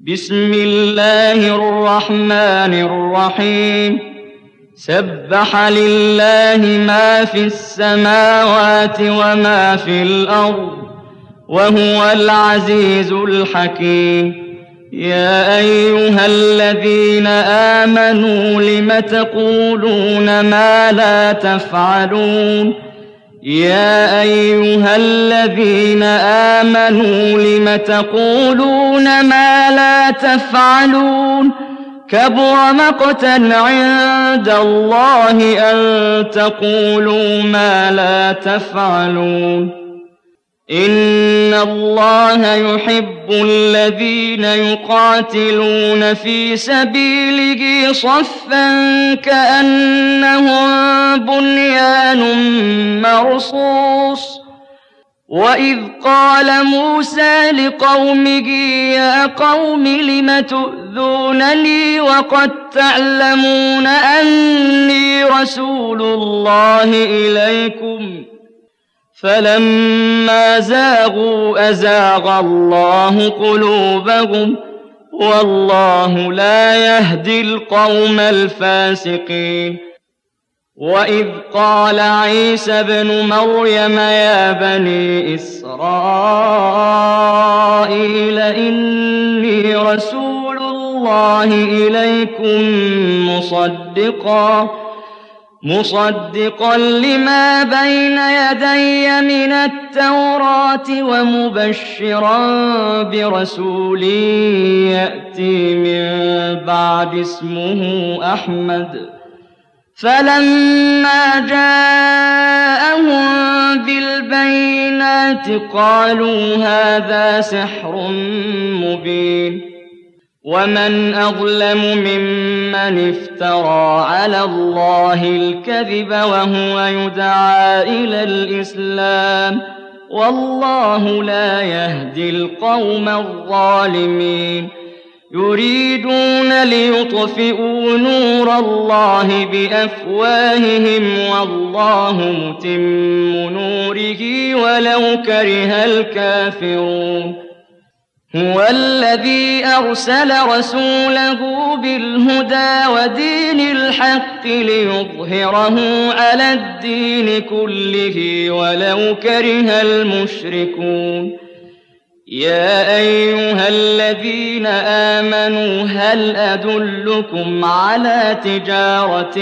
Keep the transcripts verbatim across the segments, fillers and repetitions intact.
بسم الله الرحمن الرحيم سبح لله ما في السماوات وما في الأرض وهو العزيز الحكيم يا أيها الذين آمنوا لم تقولون ما لا تفعلون يا أيها الذين آمنوا لم تقولون ما لا تفعلون كبر مقتا عند الله أن تقولوا ما لا تفعلون إن الله يحب الذين يقاتلون في سبيله صفا كأنهم بنيان مرصوص وإذ قال موسى لقومه يا قوم لم تؤذونني وقد تعلمون أني رسول الله إليكم فلما زاغوا أزاغ الله قلوبهم والله لا يهدي القوم الفاسقين وإذ قال عيسى ابن مريم يا بني إسرائيل إني رسول الله إليكم مصدقا مصدقا لما بين يدي من التوراة ومبشرا برسول يأتي من بعد اسمه أحمد فلما جاءهم بالبينات قالوا هذا سحر مبين ومن أظلم ممن افترى على الله الكذب وهو يدعى إلى الإسلام والله لا يهدي القوم الظالمين يريدون ليطفئوا نور الله بأفواههم والله متم نوره ولو كره الكافرون هو الذي أرسل رسوله بالهدى ودين الحق ليظهره على الدين كله ولو كره المشركون يا أيها الذين آمنوا هل أدلكم على تجارة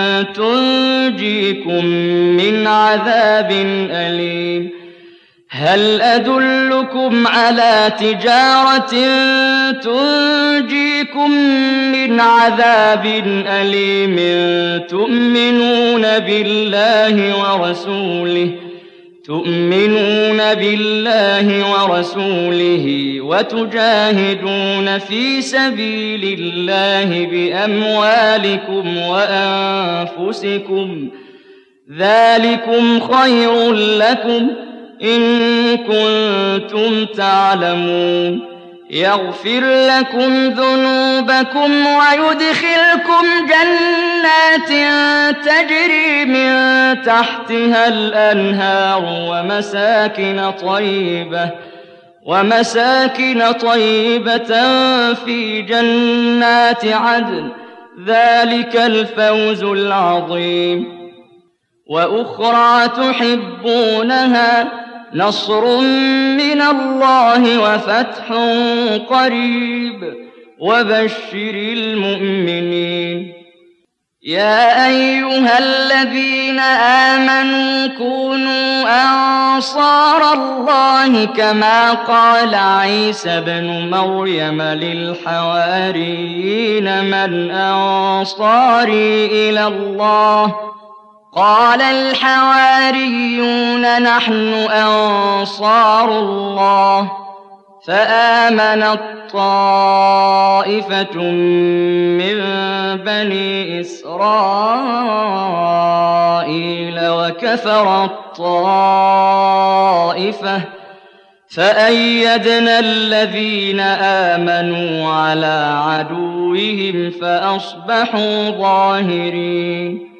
تنجيكم من عذاب أليم هل أدلكم على تجارة تنجيكم من عذاب أليم تؤمنون بالله ورسوله تؤمنون بالله ورسوله وتجاهدون في سبيل الله بأموالكم وأنفسكم ذلكم خير لكم إن كنتم تعلمون يغفر لكم ذنوبكم ويدخلكم جنات تجري من تحتها الأنهار ومساكن طيبة ومساكن طيبة في جنات عدن ذلك الفوز العظيم وأخرى تحبونها نصر من الله وفتح قريب وبشر المؤمنين يا أيها الذين آمنوا كونوا أنصار الله كما قال عيسى ابن مريم للحواريين من أنصاري إلى الله قال الحواريون نحن أنصار الله فآمنت طائفة من بني إسرائيل وكفرت طائفة فأيدنا الذين آمنوا على عدوهم فأصبحوا ظاهرين